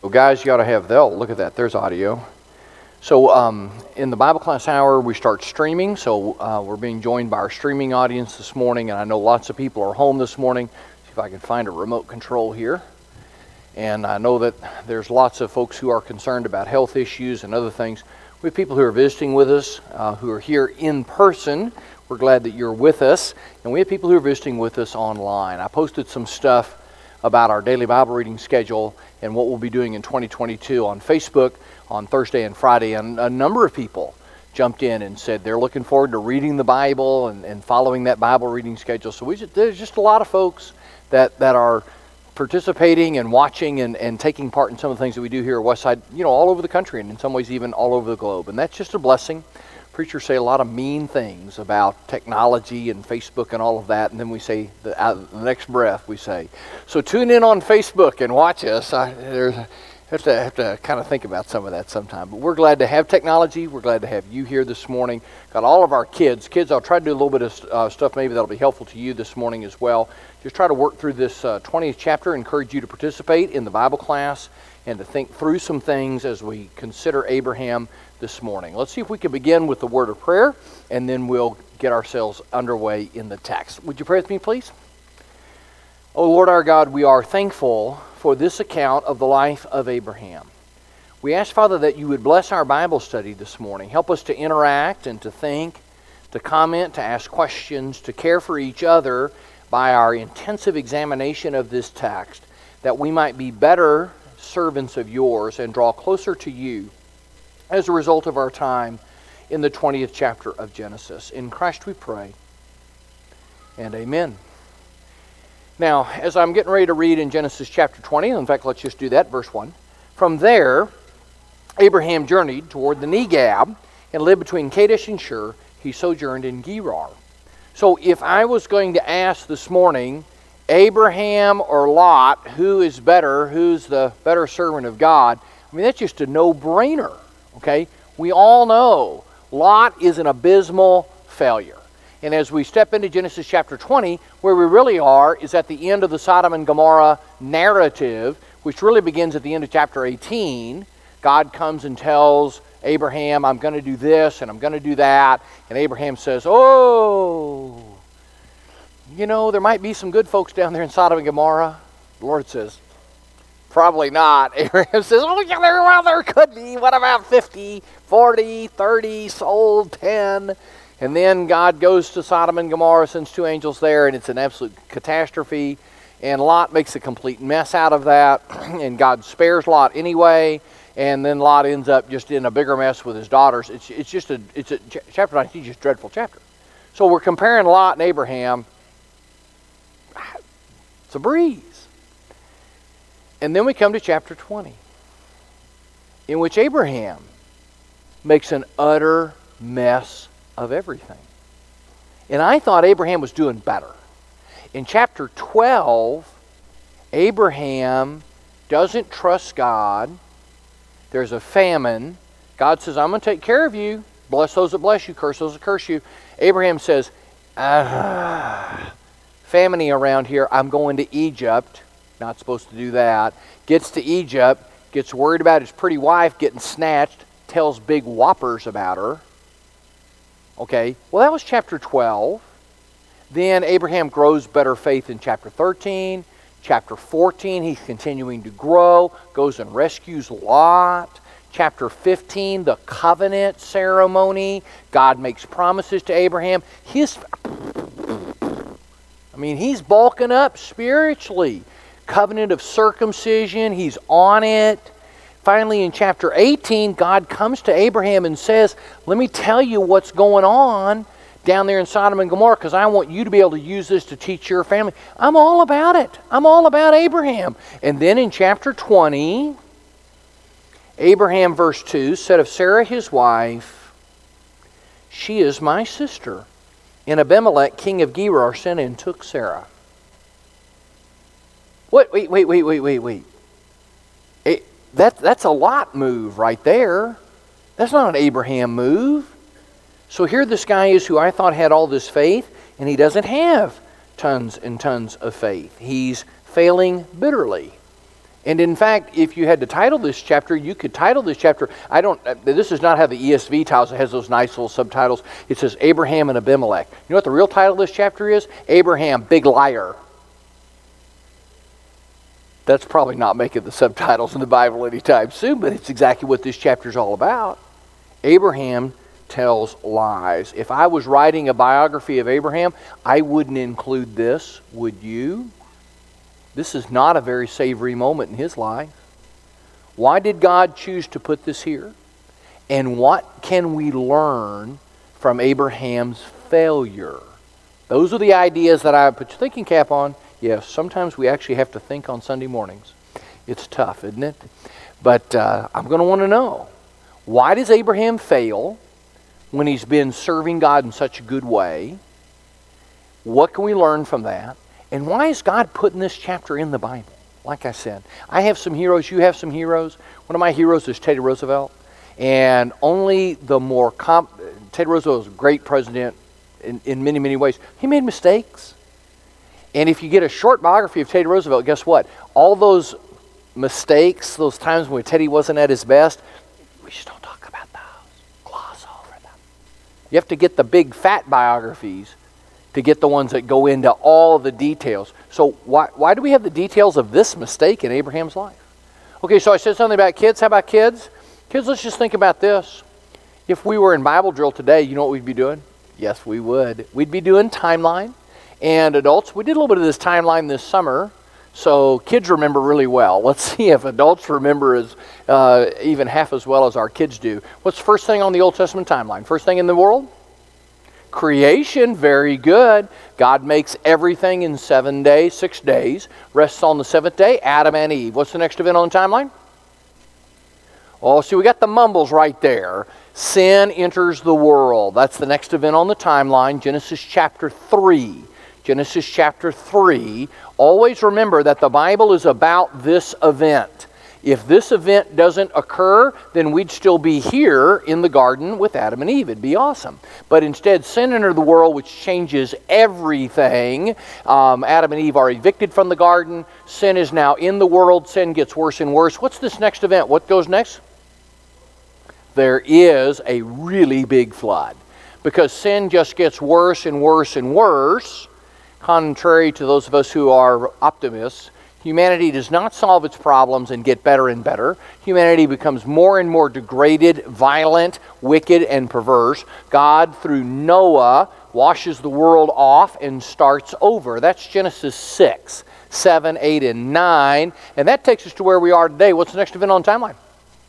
Well, guys, you ought to have look at that. There's audio. So in the Bible class hour, we start streaming. So we're being joined by our streaming audience this morning, and I know lots of people are home this morning. See if I can find a remote control here. And I know that there's lots of folks who are concerned about health issues and other things. We have people who are visiting with us, who are here in person. We're glad that you're with us. And we have people who are visiting with us online. I posted some stuff about our daily Bible reading schedule and what we'll be doing in 2022 on Facebook on Thursday and Friday. And a number of people jumped in and said they're looking forward to reading the Bible and following that Bible reading schedule. So there's just a lot of folks that are participating and watching and taking part in some of the things that we do here at Westside, all over the country and in some ways even all over the globe. And that's just a blessing. Preachers say a lot of mean things about technology and Facebook and all of that, and then we say, the next breath we say, so tune in on Facebook and watch us. Have to kind of think about some of that sometime. But we're glad to have technology. We're glad to have you here this morning. Got all of our kids. Kids, I'll try to do a little bit of stuff maybe that'll be helpful to you this morning as well. Just try to work through this 20th chapter. Encourage you to participate in the Bible class and to think through some things as we consider Abraham this morning. Let's see if we can begin with the word of prayer, and then we'll get ourselves underway in the text. Would you pray with me, please? Oh, Lord our God, we are thankful for this account of the life of Abraham. We ask, Father, that you would bless our Bible study this morning. Help us to interact and to think, to comment, to ask questions, to care for each other by our intensive examination of this text, that we might be better servants of yours and draw closer to you as a result of our time in the 20th chapter of Genesis. In Christ we pray, and amen. Now, as I'm getting ready to read in Genesis chapter 20, in fact, let's just do that, verse 1. From there, Abraham journeyed toward the Negeb and lived between Kadesh and Shur. He sojourned in Gerar. So if I was going to ask this morning, Abraham or Lot, who is better, who's the better servant of God, I mean, that's just a no-brainer, okay? We all know Lot is an abysmal failure. And as we step into Genesis chapter 20, where we really are is at the end of the Sodom and Gomorrah narrative, which really begins at the end of chapter 18. God comes and tells Abraham, I'm going to do this and I'm going to do that. And Abraham says, oh, there might be some good folks down there in Sodom and Gomorrah. The Lord says, probably not. Abraham says, oh, yeah, there could be. What about 50, 40, 30, sold, 10? And then God goes to Sodom and Gomorrah, sends 2 angels there, and it's an absolute catastrophe. And Lot makes a complete mess out of that. And God spares Lot anyway. And then Lot ends up just in a bigger mess with his daughters. Chapter 19 is just a dreadful chapter. So we're comparing Lot and Abraham. It's a breeze. And then we come to chapter 20, in which Abraham makes an utter mess of everything. And I thought Abraham was doing better. In chapter 12, Abraham doesn't trust God. There's a famine. God says, I'm going to take care of you. Bless those that bless you, curse those that curse you. Abraham says, famine around here, I'm going to Egypt. Not supposed to do that. Gets to Egypt, gets worried about his pretty wife getting snatched, tells big whoppers about her. Okay, well that was chapter 12. Then Abraham grows better faith in chapter 13. Chapter 14, he's continuing to grow, goes and rescues Lot. Chapter 15, the covenant ceremony. God makes promises to Abraham. He's bulking up spiritually. Covenant of circumcision, he's on it. Finally, in chapter 18, God comes to Abraham and says, let me tell you what's going on down there in Sodom and Gomorrah, because I want you to be able to use this to teach your family. I'm all about it. I'm all about Abraham. And then in chapter 20, Abraham, verse 2, said of Sarah his wife, she is my sister. And Abimelech, king of Gerar, sent and took Sarah. Wait. That's a Lot move right there. That's not an Abraham move. So here this guy is who I thought had all this faith, and he doesn't have tons and tons of faith. He's failing bitterly. And in fact, if you had to title this chapter, you could title this chapter, this is not how the ESV titles, it has those nice little subtitles. It says Abraham and Abimelech. You know what the real title of this chapter is? Abraham, Big Liar. That's probably not making the subtitles in the Bible anytime soon, but it's exactly what this chapter is all about. Abraham tells lies. If I was writing a biography of Abraham, I wouldn't include this, would you? This is not a very savory moment in his life. Why did God choose to put this here? And what can we learn from Abraham's failure? Those are the ideas that I put your thinking cap on. Yes, sometimes we actually have to think on Sunday mornings. It's tough, isn't it? But I'm going to want to know, why does Abraham fail when he's been serving God in such a good way? What can we learn from that? And why is God putting this chapter in the Bible? Like I said, I have some heroes, you have some heroes. One of my heroes is Teddy Roosevelt. And only the more... Teddy Roosevelt was a great president in many, many ways. He made mistakes. And if you get a short biography of Teddy Roosevelt, guess what? All those mistakes, those times when Teddy wasn't at his best, we just don't talk about those. Gloss over them. You have to get the big fat biographies to get the ones that go into all the details. So why do we have the details of this mistake in Abraham's life? Okay, so I said something about kids. How about kids? Kids, let's just think about this. If we were in Bible drill today, you know what we'd be doing? Yes, we would. We'd be doing timeline. And adults, we did a little bit of this timeline this summer, so kids remember really well. Let's see if adults remember as even half as well as our kids do. What's the first thing on the Old Testament timeline? First thing in the world? Creation, very good. God makes everything in 7 days, 6 days, rests on the seventh day, Adam and Eve. What's the next event on the timeline? Oh, see, we got the mumbles right there. Sin enters the world. That's the next event on the timeline, Genesis chapter 3. Genesis chapter 3. Always remember that the Bible is about this event. If this event doesn't occur, then we'd still be here in the garden with Adam and Eve. It'd be awesome. But instead, sin entered the world, which changes everything. Adam and Eve are evicted from the garden. Sin is now in the world. Sin gets worse and worse. What's this next event? What goes next? There is a really big flood. Because sin just gets worse and worse and worse. Contrary to those of us who are optimists, humanity does not solve its problems and get better and better. Humanity becomes more and more degraded, violent, wicked, and perverse. God, through Noah, washes the world off and starts over. That's Genesis 6, 7, 8, and 9. And that takes us to where we are today. What's the next event on the timeline?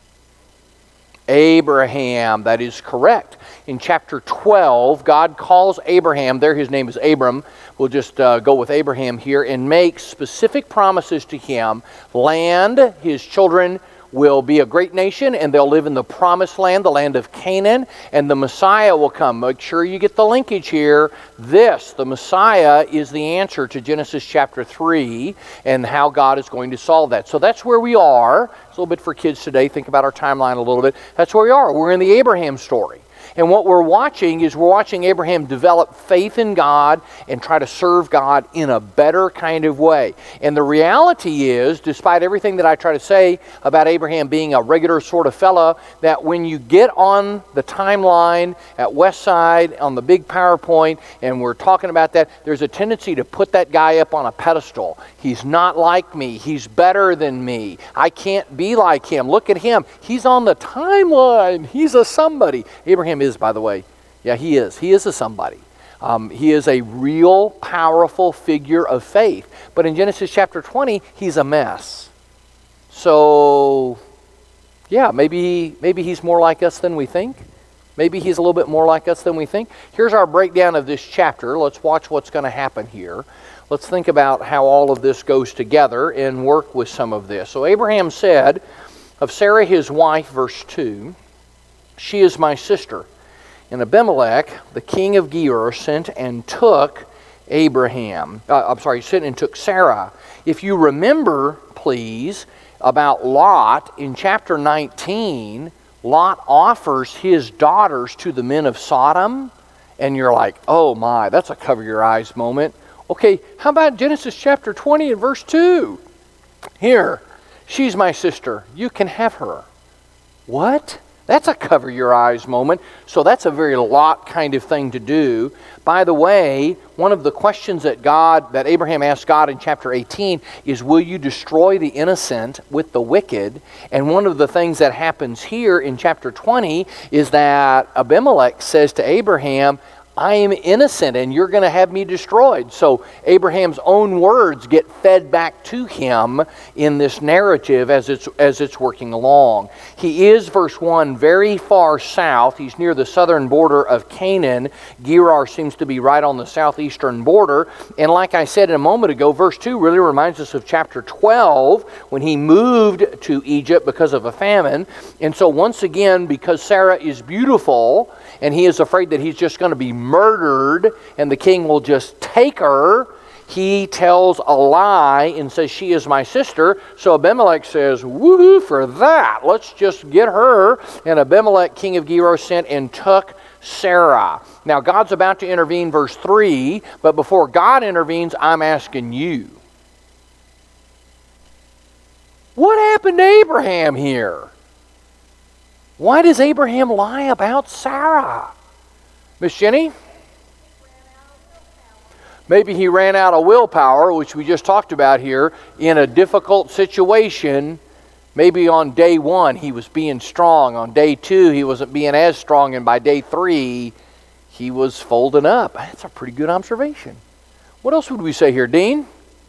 Abraham. That is correct. In chapter 12, God calls Abraham, there his name is Abram, we'll just go with Abraham here, and makes specific promises to him. Land, his children will be a great nation, and they'll live in the promised land, the land of Canaan, and the Messiah will come. Make sure you get the linkage here. The Messiah, is the answer to Genesis chapter 3 and how God is going to solve that. So that's where we are. It's a little bit for kids today. Think about our timeline a little bit. That's where we are. We're in the Abraham story. And what we're watching Abraham develop faith in God and try to serve God in a better kind of way. And the reality is, despite everything that I try to say about Abraham being a regular sort of fellow, that when you get on the timeline at Westside on the big PowerPoint and we're talking about that, there's a tendency to put that guy up on a pedestal. He's not like me. He's better than me. I can't be like him. Look at him. He's on the timeline. He's a somebody. Abraham is, by the way. Yeah, he is. He is a somebody. He is a real, powerful figure of faith. But in Genesis chapter 20, he's a mess. So, yeah, maybe he's more like us than we think. Maybe he's a little bit more like us than we think. Here's our breakdown of this chapter. Let's watch what's going to happen here. Let's think about how all of this goes together and work with some of this. So Abraham said of Sarah his wife, verse 2, "She is my sister." And Abimelech, the king of Gerar, sent and took sent and took Sarah. If you remember, please, about Lot, in chapter 19, Lot offers his daughters to the men of Sodom, and you're like, oh my, that's a cover your eyes moment. Okay, how about Genesis chapter 20 and verse 2? Here, She's my sister. You can have her. What? That's a cover your eyes moment. So that's a very Lot kind of thing to do. By the way, one of the questions that Abraham asked God in chapter 18 is, will you destroy the innocent with the wicked? And one of the things that happens here in chapter 20 is that Abimelech says to Abraham, I am innocent and you're going to have me destroyed. So Abraham's own words get fed back to him in this narrative as it's working along. He is, verse 1, very far south. He's near the southern border of Canaan. Gerar seems to be right on the southeastern border. And like I said a moment ago, verse 2 really reminds us of chapter 12 when he moved to Egypt because of a famine. And so once again, because Sarah is beautiful and he is afraid that he's just going to be murdered and the king will just take her, he tells a lie and says, she is my sister. So Abimelech says, woohoo for that. Let's just get her. And Abimelech, king of Gerar, sent and took Sarah. Now God's about to intervene, verse 3, but before God intervenes, I'm asking you, what happened to Abraham here? Why does Abraham lie about Sarah? Miss Jenny? Maybe he ran out of willpower, which we just talked about here, in a difficult situation. Maybe on day 1 he was being strong. On day 2 he wasn't being as strong. And by day 3 he was folding up. That's a pretty good observation. What else would we say here, Dean?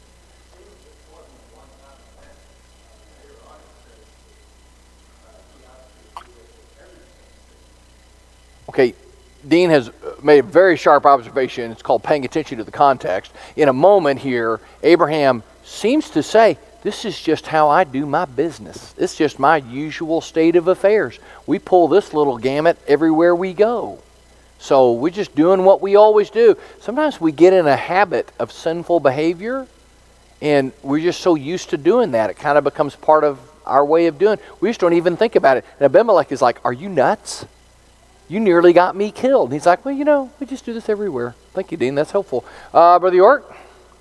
Okay, Dean has made a very sharp observation. It's called paying attention to the context. In a moment here, Abraham seems to say, this is just how I do my business. It's just my usual state of affairs. We pull this little gamut everywhere we go. So we're just doing what we always do. Sometimes we get in a habit of sinful behavior, and we're just so used to doing that. It kind of becomes part of our way of doing. We just don't even think about it. And Abimelech is like, are you nuts? You nearly got me killed. And he's like, well, we just do this everywhere. Thank you, Dean. That's helpful. Brother York?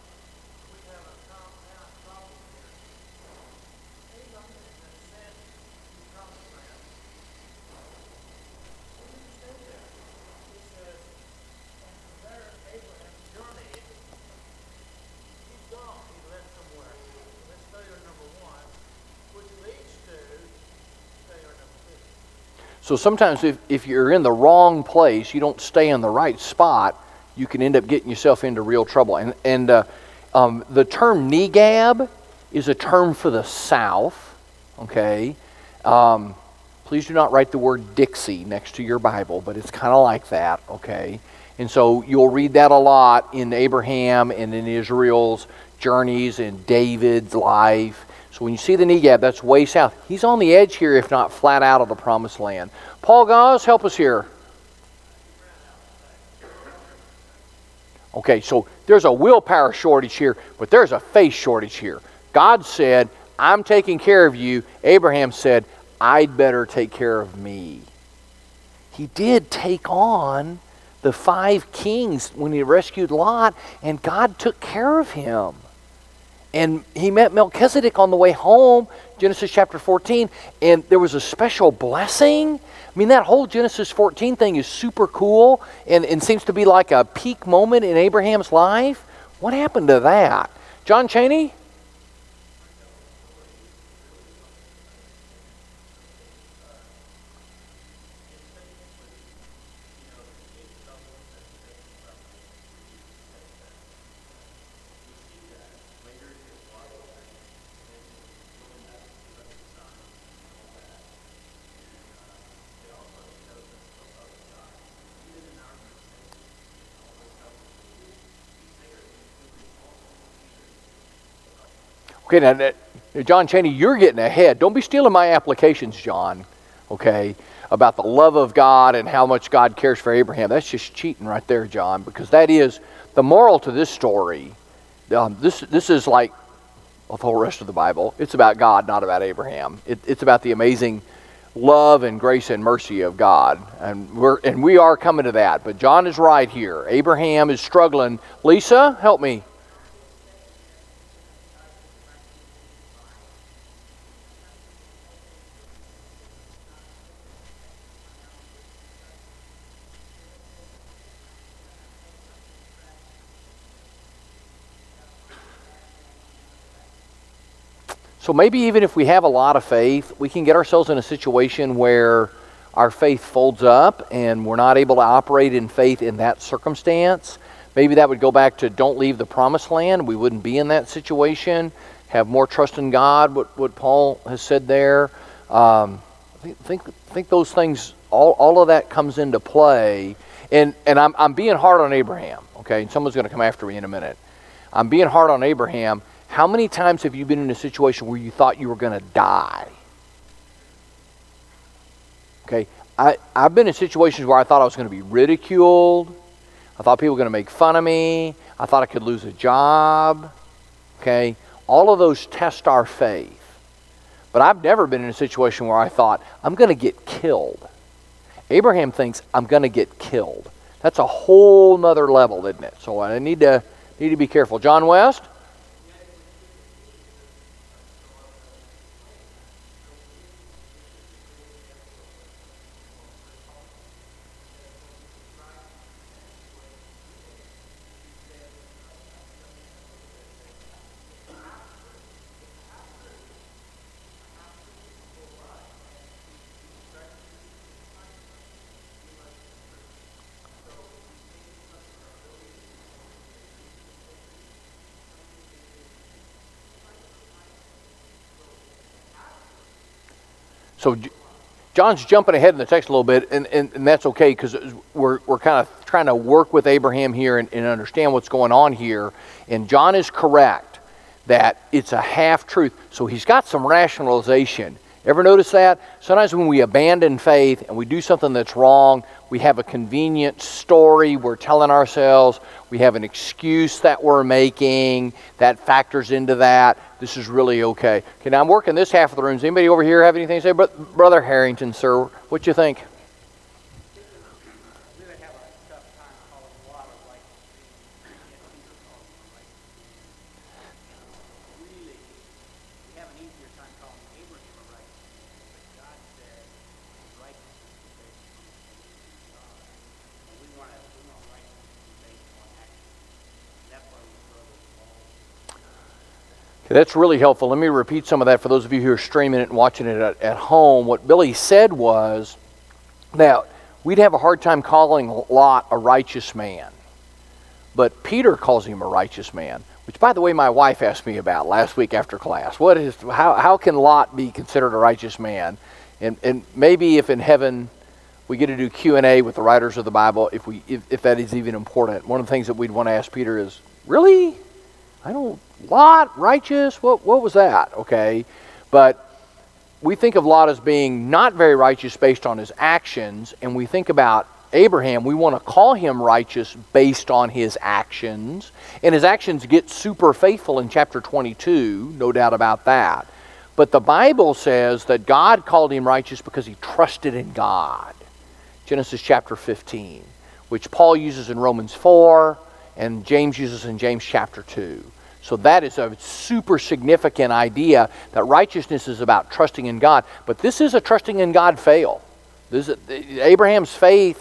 So sometimes if you're in the wrong place, you don't stay in the right spot, you can end up getting yourself into real trouble. And the term Negab is a term for the south, okay? Please do not write the word Dixie next to your Bible, but it's kind of like that, okay? And so you'll read that a lot in Abraham and in Israel's journeys and David's life. So when you see the Negab, that's way south. He's on the edge here, if not flat out of the promised land. Paul Gauze, help us here. Okay, so there's a willpower shortage here, but there's a faith shortage here. God said, I'm taking care of you. Abraham said, I'd better take care of me. He did take on the 5 kings when he rescued Lot, and God took care of him. And he met Melchizedek on the way home, Genesis chapter 14, and there was a special blessing. I mean, that whole Genesis 14 thing is super cool and seems to be like a peak moment in Abraham's life. What happened to that? John Cheney? Okay, now, John Cheney, you're getting ahead. Don't be stealing my applications, John, okay, about the love of God and how much God cares for Abraham. That's just cheating right there, John, because that is the moral to this story. This is like the whole rest of the Bible. It's about God, not about Abraham. It's about the amazing love and grace and mercy of God, and we are coming to that. But John is right here. Abraham is struggling. Lisa, help me. So maybe even if we have a lot of faith, we can get ourselves in a situation where our faith folds up and we're not able to operate in faith in that circumstance. Maybe that would go back to don't leave the promised land. We wouldn't be in that situation. Have more trust in God, what Paul has said there. I think those things, all of that comes into play. And I'm being hard on Abraham, okay? And someone's going to come after me in a minute. I'm being hard on Abraham. How many times have you been in a situation where you thought you were going to die? Okay, I've been in situations where I thought I was going to be ridiculed. I thought people were going to make fun of me. I thought I could lose a job. Okay, all of those test our faith. But I've never been in a situation where I thought, I'm going to get killed. Abraham thinks, I'm going to get killed. That's a whole nother level, isn't it? So I need to be careful. John West? So John's jumping ahead in the text a little bit, and that's okay because we're kind of trying to work with Abraham here and understand what's going on here. And John is correct that it's a half-truth. So he's got some rationalization. Ever notice that? Sometimes when we abandon faith and we do something that's wrong, we have a convenient story we're telling ourselves. We have an excuse that we're making that factors into that. This is really okay. Okay, now I'm working this half of the room. Does anybody over here have anything to say? Brother Harrington, sir, what you think? That's really helpful. Let me repeat some of that for those of you who are streaming it and watching it at home. What Billy said was that we'd have a hard time calling Lot a righteous man. But Peter calls him a righteous man, which, by the way, my wife asked me about last week after class. How can Lot be considered a righteous man? And maybe if in heaven we get to do Q&A with the writers of the Bible, if that is even important. One of the things that we'd want to ask Peter is, really? Lot, righteous? What was that? Okay. But we think of Lot as being not very righteous based on his actions, and we think about Abraham, we want to call him righteous based on his actions, and his actions get super faithful in chapter 22, no doubt about that. But the Bible says that God called him righteous because he trusted in God. Genesis chapter 15, which Paul uses in Romans 4, and James uses in James chapter 2. So that is a super significant idea that righteousness is about trusting in God. But this is a trusting in God fail. Abraham's faith,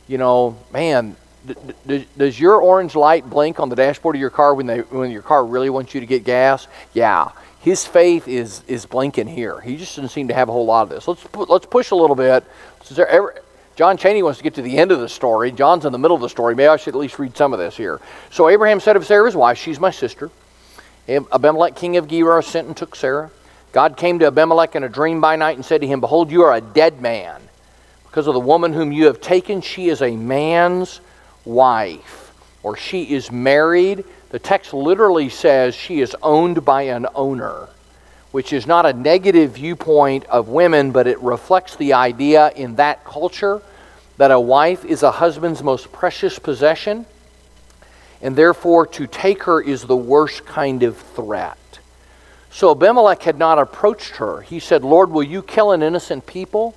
man, does your orange light blink on the dashboard of your car when your car really wants you to get gas? Yeah. His faith is blinking here. He just doesn't seem to have a whole lot of this. Let's push a little bit. John Chaney wants to get to the end of the story. John's in the middle of the story. Maybe I should at least read some of this here. So Abraham said of Sarah his wife, she's my sister. Abimelech, king of Gerar, sent and took Sarah. God came to Abimelech in a dream by night and said to him, behold, you are a dead man. Because of the woman whom you have taken, she is a man's wife. Or she is married. The text literally says she is owned by an owner, which is not a negative viewpoint of women, but it reflects the idea in that culture that a wife is a husband's most precious possession, and therefore to take her is the worst kind of threat. So Abimelech had not approached her. He said, Lord, will you kill an innocent people?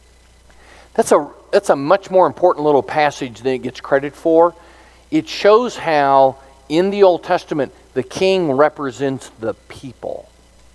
That's a much more important little passage than it gets credit for. It shows how in the Old Testament the king represents the people.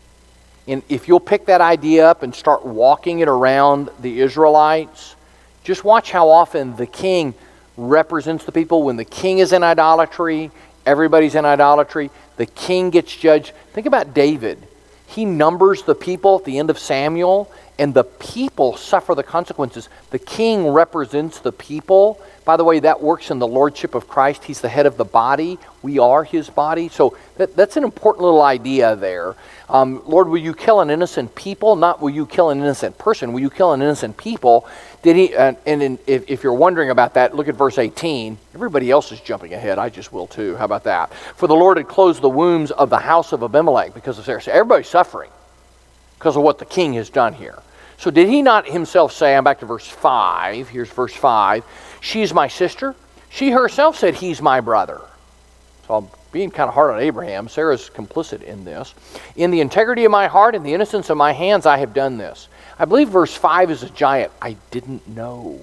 And if you'll pick that idea up and start walking it around the Israelites, just watch how often the king represents the people. When the king is in idolatry, everybody's in idolatry. The king gets judged. Think about David. He numbers the people at the end of Samuel, and the people suffer the consequences. The king represents the people. By the way, that works in the lordship of Christ. He's the head of the body. We are his body. So that's an important little idea there. Lord, will you kill an innocent people? Not will you kill an innocent person. Will you kill an innocent people? Did he? If you're wondering about that, look at verse 18. Everybody else is jumping ahead. I just will too. How about that? For the Lord had closed the wombs of the house of Abimelech because of Sarah. So everybody's suffering because of what the king has done here. So did he not himself say, I'm back to verse 5. Here's verse 5. She is my sister. She herself said, he's my brother. So I'm being kind of hard on Abraham. Sarah's complicit in this. In the integrity of my heart and the innocence of my hands, I have done this. I believe verse 5 is a giant. I didn't know.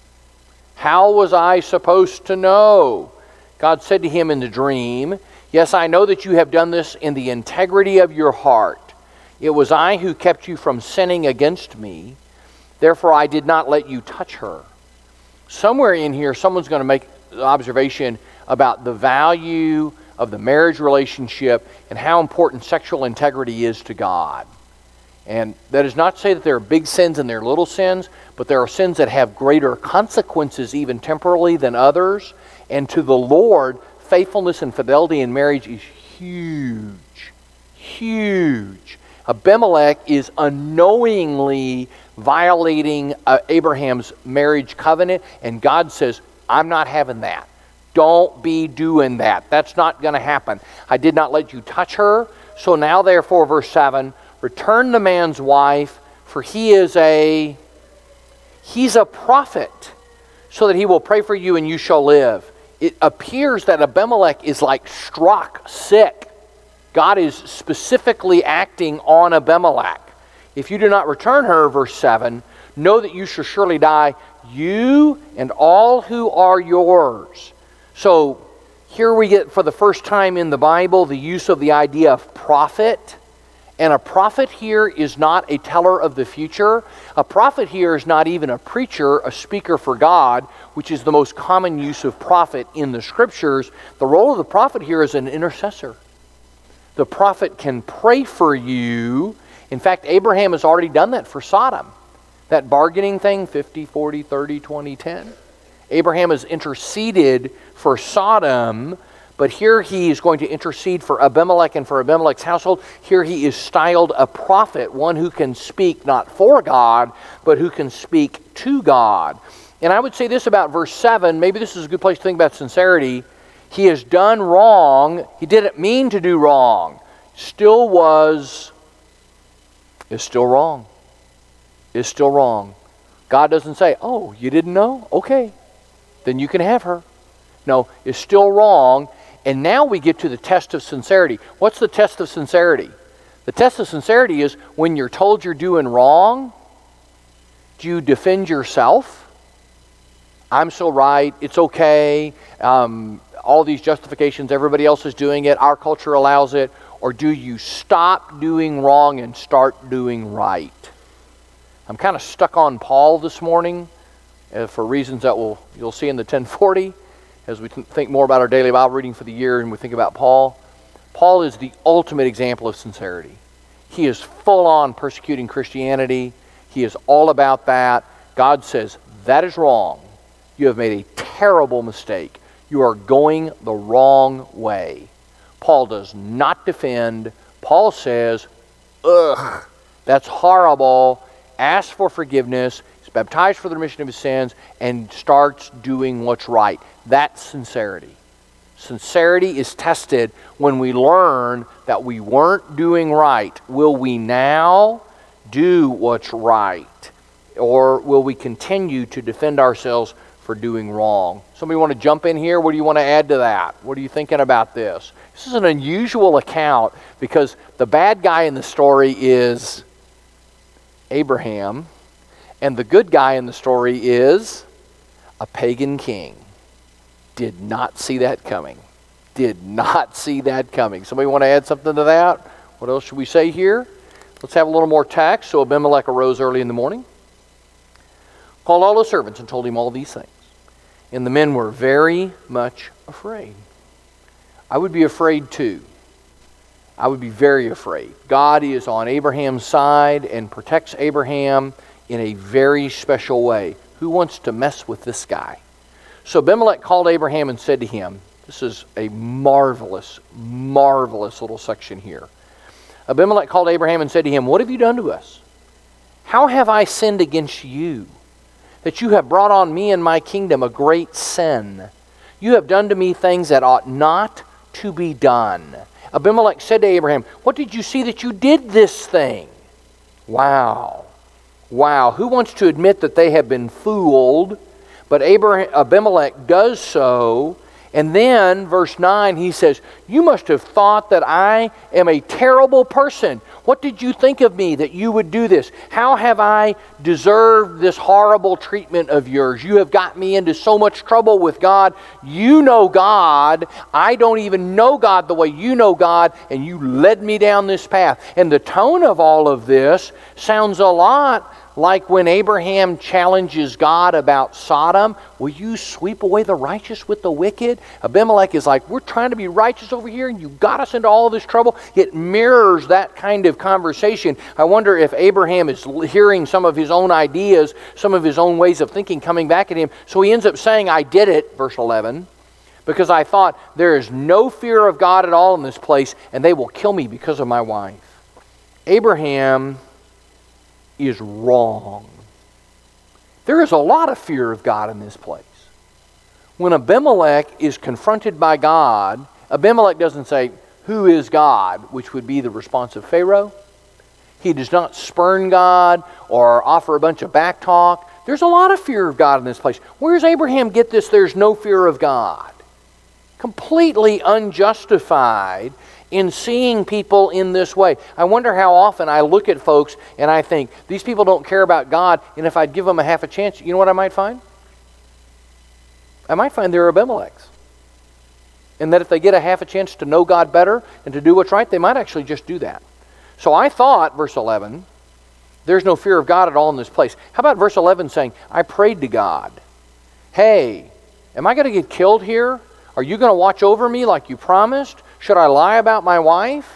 How was I supposed to know? God said to him in the dream, yes, I know that you have done this in the integrity of your heart. It was I who kept you from sinning against me. Therefore, I did not let you touch her. Somewhere in here, someone's going to make an observation about the value of the marriage relationship and how important sexual integrity is to God. And that is not to say that there are big sins and there are little sins, but there are sins that have greater consequences even temporally than others. And to the Lord, faithfulness and fidelity in marriage is huge. Huge. Abimelech is unknowingly violating Abraham's marriage covenant, and God says, I'm not having that. Don't be doing that. That's not going to happen. I did not let you touch her. So now, therefore, verse 7, return the man's wife, for he's a prophet, so that he will pray for you and you shall live. It appears that Abimelech is like struck, sick. God is specifically acting on Abimelech. If you do not return her, verse 7, know that you shall surely die, you and all who are yours. So here we get, for the first time in the Bible, the use of the idea of prophet. And a prophet here is not a teller of the future. A prophet here is not even a preacher, a speaker for God, which is the most common use of prophet in the Scriptures. The role of the prophet here is an intercessor. The prophet can pray for you. In fact, Abraham has already done that for Sodom. That bargaining thing, 50, 40, 30, 20, 10. Abraham has interceded for Sodom, but here he is going to intercede for Abimelech and for Abimelech's household. Here he is styled a prophet, one who can speak not for God, but who can speak to God. And I would say this about verse 7, maybe this is a good place to think about sincerity. He has done wrong. He didn't mean to do wrong. Is still wrong. Is still wrong. God doesn't say, oh, you didn't know? Okay, then you can have her. No, is still wrong. And now we get to the test of sincerity. What's the test of sincerity? The test of sincerity is when you're told you're doing wrong, do you defend yourself? I'm so right, it's okay. All these justifications, everybody else is doing it, our culture allows it. Or do you stop doing wrong and start doing right? I'm kind of stuck on Paul this morning for reasons that you'll see in the 1040 as we think more about our daily Bible reading for the year and we think about Paul. Paul is the ultimate example of sincerity. He is full on persecuting Christianity. He is all about that. God says, that is wrong. You have made a terrible mistake. You are going the wrong way. Paul does not defend. Paul says, ugh, that's horrible. Asks for forgiveness. He's baptized for the remission of his sins and starts doing what's right. That's sincerity. Sincerity is tested when we learn that we weren't doing right. Will we now do what's right? Or will we continue to defend ourselves for doing wrong? Somebody want to jump in here? What do you want to add to that? What are you thinking about this? This is an unusual account because the bad guy in the story is Abraham, and the good guy in the story is a pagan king. Did not see that coming. Did not see that coming. Somebody want to add something to that? What else should we say here? Let's have a little more text. So Abimelech arose early in the morning, called all his servants, and told him all these things. And the men were very much afraid. I would be afraid too. I would be very afraid. God is on Abraham's side and protects Abraham in a very special way. Who wants to mess with this guy? So Abimelech called Abraham and said to him, this is a marvelous, marvelous little section here. Abimelech called Abraham and said to him, what have you done to us? How have I sinned against you, that you have brought on me and my kingdom a great sin? You have done to me things that ought not to be done. Abimelech said to Abraham, what did you see that you did this thing? Wow. Wow. Who wants to admit that they have been fooled? But Abimelech does so. And then, verse 9, he says, you must have thought that I am a terrible person. What did you think of me that you would do this? How have I deserved this horrible treatment of yours? You have got me into so much trouble with God. You know God. I don't even know God the way you know God, and you led me down this path. And the tone of all of this sounds a lot like when Abraham challenges God about Sodom. Will you sweep away the righteous with the wicked? Abimelech is like, we're trying to be righteous over here and you got us into all this trouble. It mirrors that kind of conversation. I wonder if Abraham is hearing some of his own ideas, some of his own ways of thinking coming back at him. So he ends up saying, I did it, verse 11, because I thought there is no fear of God at all in this place and they will kill me because of my wife. Abraham is wrong. There is a lot of fear of God in this place. When Abimelech is confronted by God, Abimelech doesn't say, who is God? Which would be the response of Pharaoh. He does not spurn God or offer a bunch of back talk. There's a lot of fear of God in this place. Where does Abraham get this? There's no fear of God. Completely unjustified in seeing people in this way. I wonder how often I look at folks and I think, these people don't care about God, and if I'd give them a half a chance, you know what I might find? I might find they're Abimelechs. And that if they get a half a chance to know God better and to do what's right, they might actually just do that. So I thought, verse 11, there's no fear of God at all in this place. How about verse 11 saying, I prayed to God. Hey, am I going to get killed here? Are you going to watch over me like you promised? Should I lie about my wife?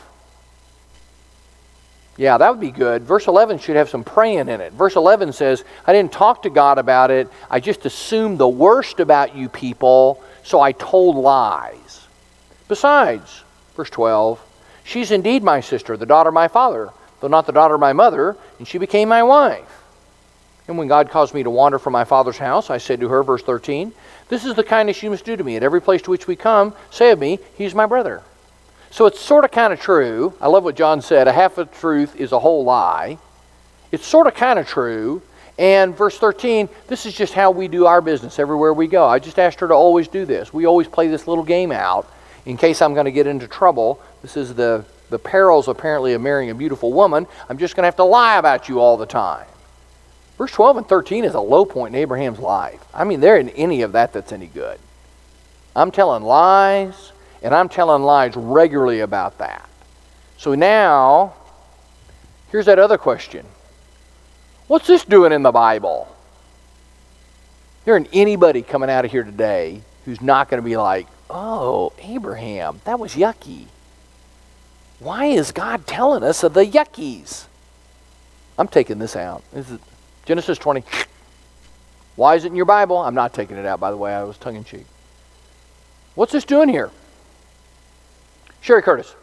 Yeah, that would be good. Verse 11 should have some praying in it. Verse 11 says, I didn't talk to God about it. I just assumed the worst about you people, so I told lies. Besides, verse 12, she's indeed my sister, the daughter of my father, though not the daughter of my mother, and she became my wife. And when God caused me to wander from my father's house, I said to her, verse 13, this is the kindness you must do to me. At every place to which we come, say of me, he's my brother. So it's sort of kind of true. I love what John said, a half a truth is a whole lie. It's sort of kind of true. And verse 13, this is just how we do our business everywhere we go. I just asked her to always do this. We always play this little game out in case I'm going to get into trouble. This is the perils apparently of marrying a beautiful woman. I'm just going to have to lie about you all the time. Verse 12 and 13 is a low point in Abraham's life. I mean, there isn't any of that that's any good. I'm telling lies, and I'm telling lies regularly about that. So now, here's that other question. What's this doing in the Bible? There isn't anybody coming out of here today who's not going to be like, oh, Abraham, that was yucky. Why is God telling us of the yuckies? I'm taking this out. This is Genesis 20. Why is it in your Bible? I'm not taking it out, by the way. I was tongue-in-cheek. What's this doing here? Sherry Curtis.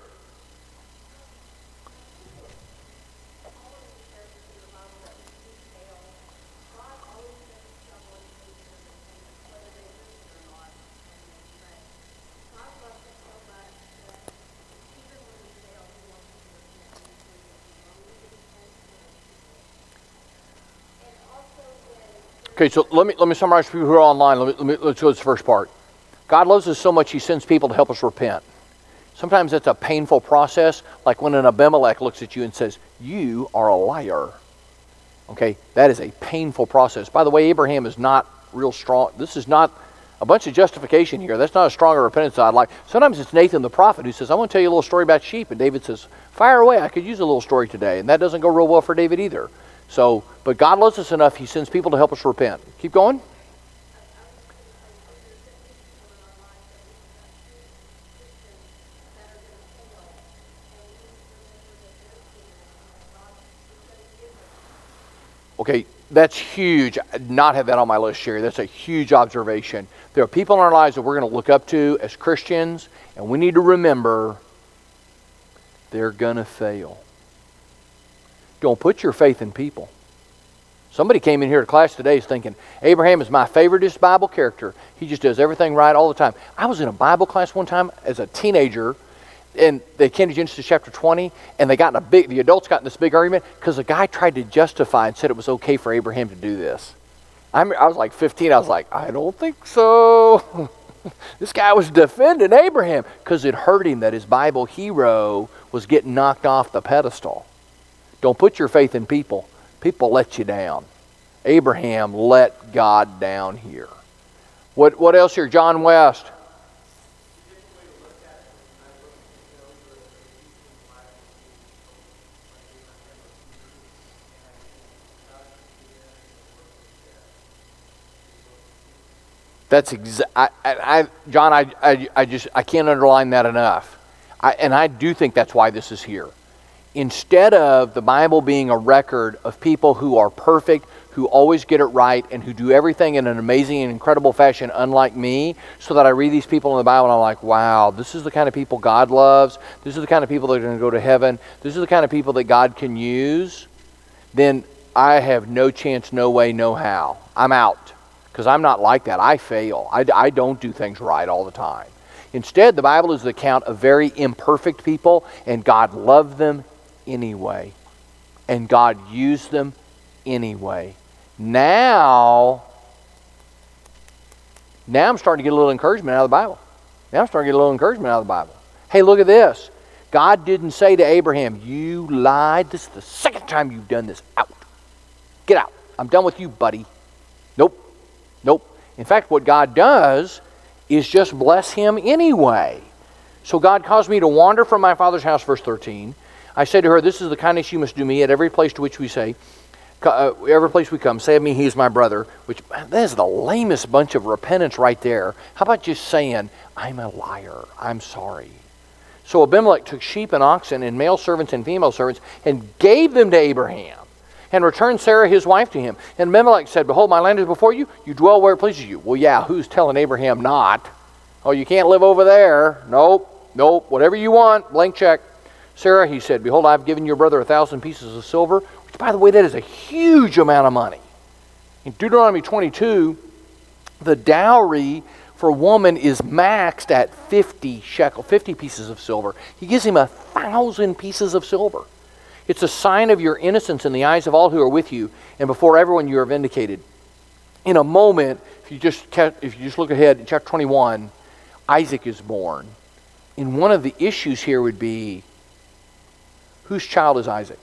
Okay, so let me summarize for you who are online. Let's go to the first part. God loves us so much, he sends people to help us repent. Sometimes it's a painful process, like when an Abimelech looks at you and says, you are a liar. Okay, that is a painful process. By the way, Abraham is not real strong. This is not a bunch of justification here. That's not a stronger repentance I'd like. Sometimes it's Nathan the prophet who says, I want to tell you a little story about sheep. And David says, fire away, I could use a little story today. And that doesn't go real well for David either. So, but God loves us enough, he sends people to help us repent. Keep going. Okay, that's huge. I did not have that on my list, Sherry. That's a huge observation. There are people in our lives that we're going to look up to as Christians, and we need to remember they're going to fail. Don't put your faith in people. Somebody came in here to class today thinking, Abraham is my favoriteest Bible character. He just does everything right all the time. I was in a Bible class one time as a teenager, and they came to Genesis chapter 20, and the adults got in this big argument because the guy tried to justify and said it was okay for Abraham to do this. I was like 15. I was like, I don't think so. This guy was defending Abraham because it hurt him that his Bible hero was getting knocked off the pedestal. Don't put your faith in people. People let you down. Abraham let God down here. What else here? John West. That's John. I can't underline that enough. I do think that's why this is here. Instead of the Bible being a record of people who are perfect, who always get it right, and who do everything in an amazing and incredible fashion, unlike me, so that I read these people in the Bible and I'm like, wow, this is the kind of people God loves. This is the kind of people that are going to go to heaven. This is the kind of people that God can use. Then I have no chance, no way, no how. I'm out. Because I'm not like that. I fail. I don't do things right all the time. Instead, the Bible is the account of very imperfect people, and God loved them anyway. And God used them anyway. Now I'm starting to get a little encouragement out of the Bible. Hey, look at this. God didn't say to Abraham, you lied. This is the second time you've done this. Out. Get out. I'm done with you, buddy. Nope. In fact, what God does is just bless him anyway. So God caused me to wander from my father's house, verse 13. I said to her, this is the kindness you must do me at every place to which we say, every place we come, say of me, he is my brother. Which, that is the lamest bunch of repentance right there. How about just saying, I'm a liar, I'm sorry. So Abimelech took sheep and oxen and male servants and female servants and gave them to Abraham, and returned Sarah his wife to him. And Abimelech said, behold, my land is before you. You dwell where it pleases you. Well, yeah, who's telling Abraham not? Oh, you can't live over there. Nope. Whatever you want, blank check. Sarah, he said, behold, I've given your brother 1,000 pieces of silver, which, by the way, that is a huge amount of money. In Deuteronomy 22, the dowry for a woman is maxed at 50 pieces of silver. He gives him 1,000 pieces of silver. It's a sign of your innocence in the eyes of all who are with you, and before everyone you are vindicated. In a moment, if you just look ahead in chapter 21, Isaac is born. And one of the issues here would be, whose child is Isaac?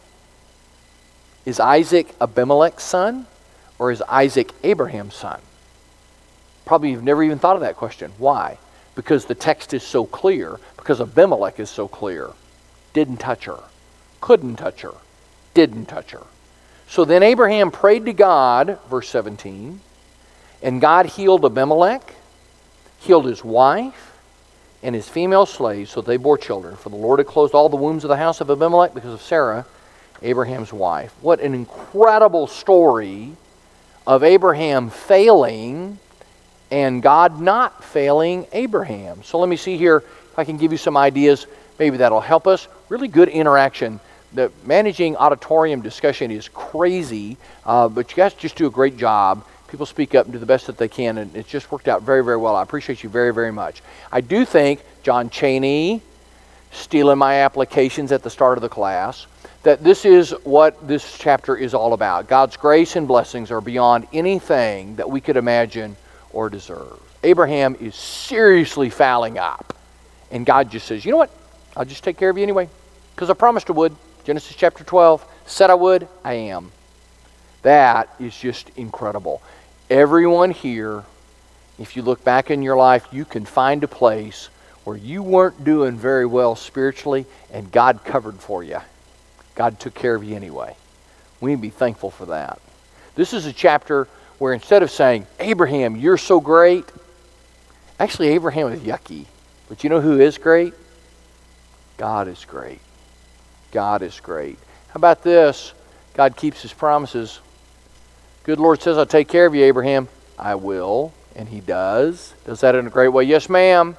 Is Isaac Abimelech's son, or is Isaac Abraham's son? Probably you've never even thought of that question. Why? Because the text is so clear, because Abimelech is so clear. Didn't touch her. Couldn't touch her. Didn't touch her. So then Abraham prayed to God, verse 17, and God healed Abimelech, healed his wife, and his female slaves, so they bore children. For the Lord had closed all the wombs of the house of Abimelech because of Sarah, Abraham's wife. What an incredible story of Abraham failing and God not failing Abraham. So let me see here if I can give you some ideas. Maybe that'll help us. Really good interaction. The managing auditorium discussion is crazy, but you guys just do a great job. People speak up and do the best that they can, and it's just worked out very, very well. I appreciate you very, very much. I do think John Cheney, stealing my applications at the start of the class, that this is what this chapter is all about. God's grace and blessings are beyond anything that we could imagine or deserve. Abraham is seriously fouling up, and God just says, you know what? I'll just take care of you anyway, because I promised I would. Genesis chapter 12, said I would, I am. That is just incredible. Everyone here, if you look back in your life, you can find a place where you weren't doing very well spiritually, and God covered for you. God took care of you anyway. We need to be thankful for that. This is a chapter where instead of saying, Abraham, you're so great, actually Abraham is yucky. But you know who is great? God is great. God is great. How about this? God keeps his promises. Good Lord says, I'll take care of you, Abraham. I will, and he does. Does that in a great way. Yes, ma'am.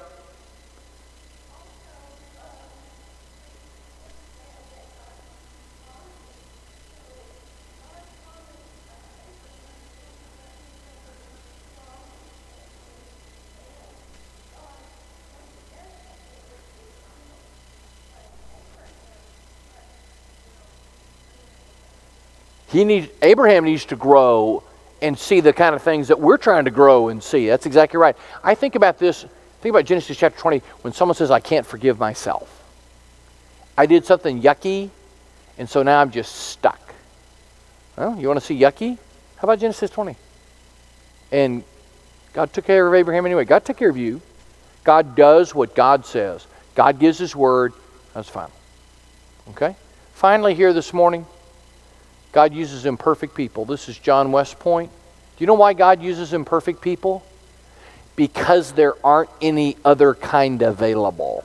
Abraham needs to grow and see the kind of things that we're trying to grow and see. That's exactly right. I think about this, think about Genesis chapter 20, when someone says, I can't forgive myself. I did something yucky, and so now I'm just stuck. Well, you want to see yucky? How about Genesis 20? And God took care of Abraham anyway. God took care of you. God does what God says. God gives His word. That's final. Okay? Finally here this morning, God uses imperfect people. This is John West Point. Do you know why God uses imperfect people? Because there aren't any other kind available.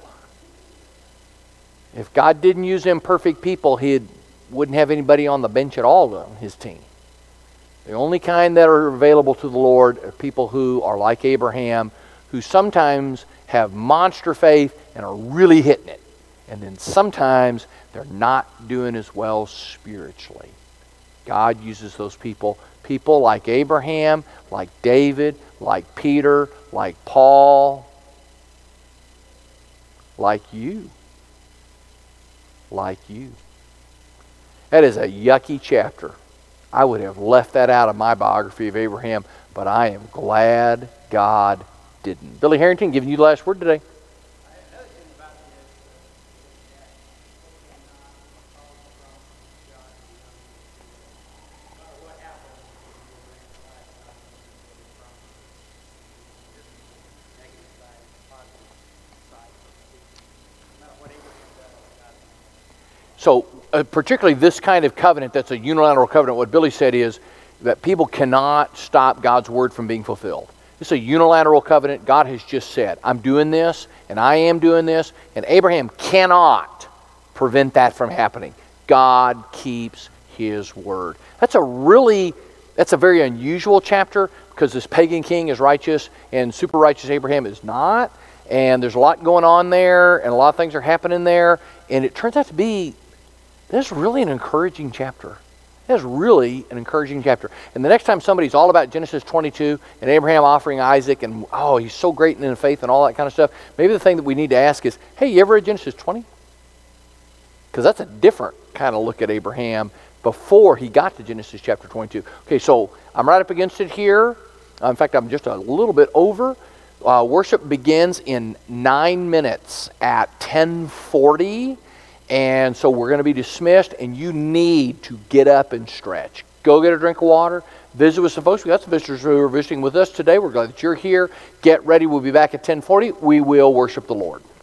If God didn't use imperfect people, He wouldn't have anybody on the bench at all on His team. The only kind that are available to the Lord are people who are like Abraham, who sometimes have monster faith and are really hitting it. And then sometimes they're not doing as well spiritually. God uses those people. People like Abraham, like David, like Peter, like Paul, like you. Like you. That is a yucky chapter. I would have left that out of my biography of Abraham, but I am glad God didn't. Billy Harrington, giving you the last word today. So particularly this kind of covenant that's a unilateral covenant, what Billy said is that people cannot stop God's word from being fulfilled. It's a unilateral covenant. God has just said, I'm doing this, and I am doing this, and Abraham cannot prevent that from happening. God keeps His word. That's a very unusual chapter, because this pagan king is righteous, and super righteous Abraham is not, and there's a lot going on there, and a lot of things are happening there, and it turns out to be this is really an encouraging chapter. That's really an encouraging chapter. And the next time somebody's all about Genesis 22 and Abraham offering Isaac and, oh, he's so great in faith and all that kind of stuff, maybe the thing that we need to ask is, hey, you ever read Genesis 20? Because that's a different kind of look at Abraham before he got to Genesis chapter 22. Okay, so I'm right up against it here. In fact, I'm just a little bit over. Worship begins in 9 minutes at 10:40. And so we're going to be dismissed, and you need to get up and stretch. Go get a drink of water. Visit with some folks. We've got some visitors who are visiting with us today. We're glad that you're here. Get ready. We'll be back at 10:40. We will worship the Lord.